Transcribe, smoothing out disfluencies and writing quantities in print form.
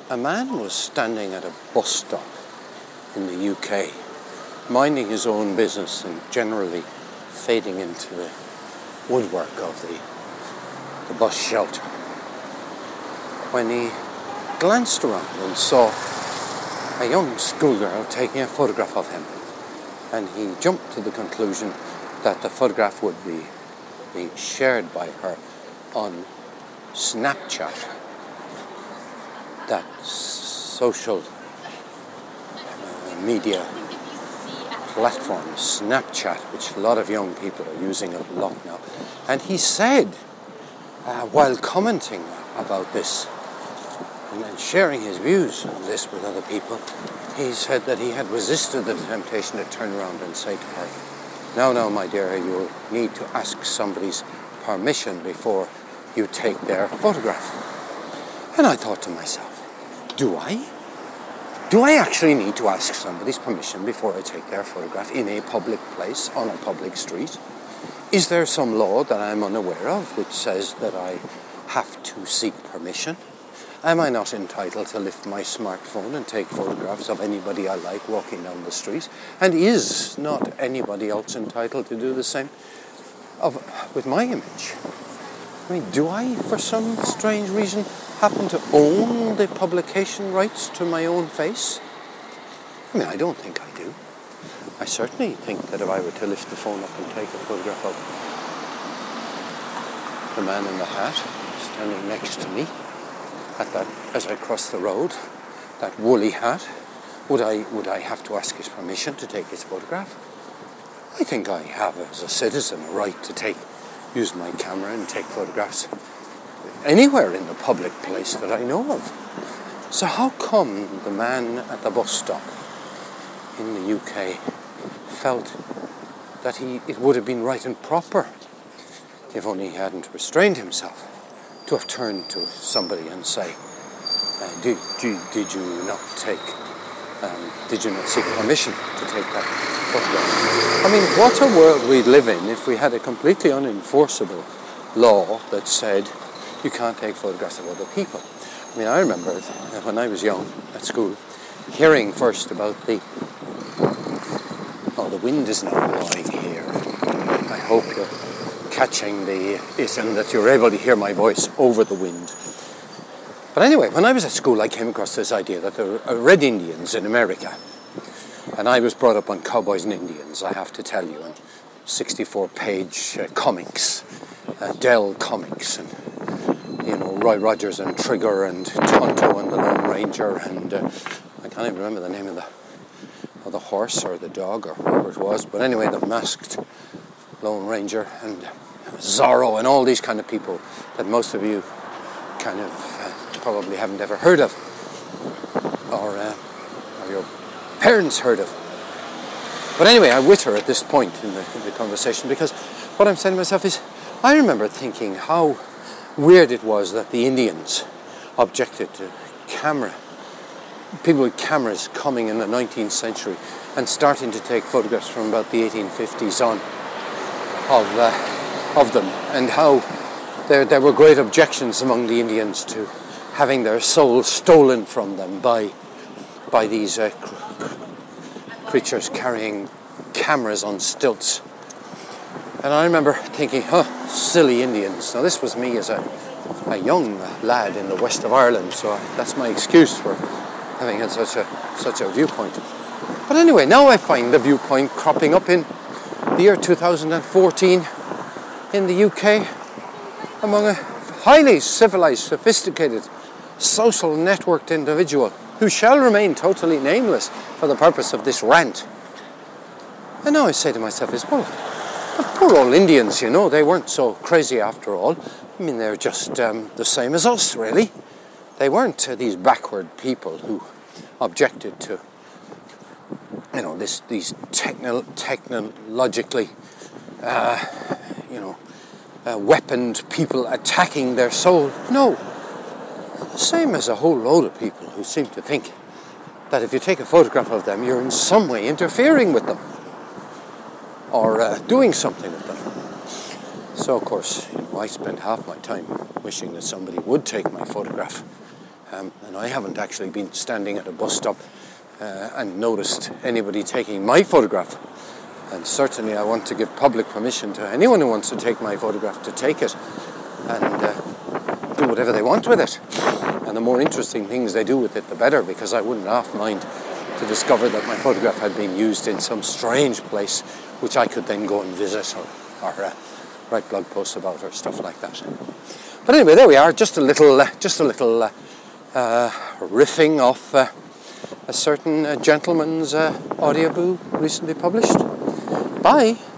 A man was standing at a bus stop in the UK, minding his own business and generally fading into the woodwork of the bus shelter, when he glanced around and saw a young schoolgirl taking a photograph of him, and he jumped to the conclusion that the photograph would be being shared by her on Snapchat, that social media platform, Snapchat, which a lot of young people are using a lot now. And he said, while commenting about this and sharing his views on this with other people, he said that he had resisted the temptation to turn around and say to her, no, my dear, you need to ask somebody's permission before you take their photograph. And I thought to myself, do I? Do I actually need to ask somebody's permission before I take their photograph in a public place, on a public street? Is there some law that I'm unaware of which says that I have to seek permission? Am I not entitled to lift my smartphone and take photographs of anybody I like walking down the street? And is not anybody else entitled to do the same with my image? I mean, do I, for some strange reason, happen to own the publication rights to my own face? I mean, I don't think I do. I certainly think that if I were to lift the phone up and take a photograph of the man in the hat standing next to me as I cross the road, that woolly hat, would I have to ask his permission to take his photograph? I think I have, as a citizen, a right to use my camera and take photographs anywhere in the public place that I know of. So how come the man at the bus stop in the UK felt that it would have been right and proper, if only he hadn't restrained himself, to have turned to somebody and say, did you not seek permission to take that photograph? I mean, what a world we'd live in if we had a completely unenforceable law that said you can't take photographs of other people. I mean, I remember when I was young at school, hearing first about the wind is not blowing here. I hope you're catching it and that you're able to hear my voice over the wind. But anyway, when I was at school, I came across this idea that there are Red Indians in America. And I was brought up on Cowboys and Indians, I have to tell you, on 64-page comics, Dell comics, and Roy Rogers and Trigger and Tonto and the Lone Ranger, and I can't even remember the name of the horse or the dog or whoever it was, but anyway, the masked Lone Ranger and Zorro and all these kind of people that most of you kind of probably haven't ever heard of, or your parents heard of. But anyway, I witter at this point in the conversation, because what I'm saying to myself is, I remember thinking how weird it was that the Indians objected to people with cameras coming in the 19th century and starting to take photographs from about the 1850s on of them, and how there were great objections among the Indians to having their souls stolen from them by these creatures carrying cameras on stilts. And I remember thinking, silly Indians. Now this was me as a young lad in the west of Ireland, so that's my excuse for having had such a viewpoint. But anyway, now I find the viewpoint cropping up in the year 2014 in the UK among a highly civilized, sophisticated, social networked individual who shall remain totally nameless for the purpose of this rant. And now I say to myself, poor old Indians, they weren't so crazy after all. I mean, they're just the same as us, really. They weren't these backward people who objected to, these technologically, weaponed people attacking their soul. No. The same as a whole load of people who seem to think that if you take a photograph of them, you're in some way interfering with them or doing something with them. So, of course, I spend half my time wishing that somebody would take my photograph And I haven't actually been standing at a bus stop and noticed anybody taking my photograph. And certainly I want to give public permission to anyone who wants to take my photograph to take it and do whatever they want with it. And the more interesting things they do with it, the better, because I wouldn't half mind to discover that my photograph had been used in some strange place, which I could then go and visit or write blog posts about or stuff like that. But anyway, there we are. Just a little riffing off a certain gentleman's audioboo recently published. Bye.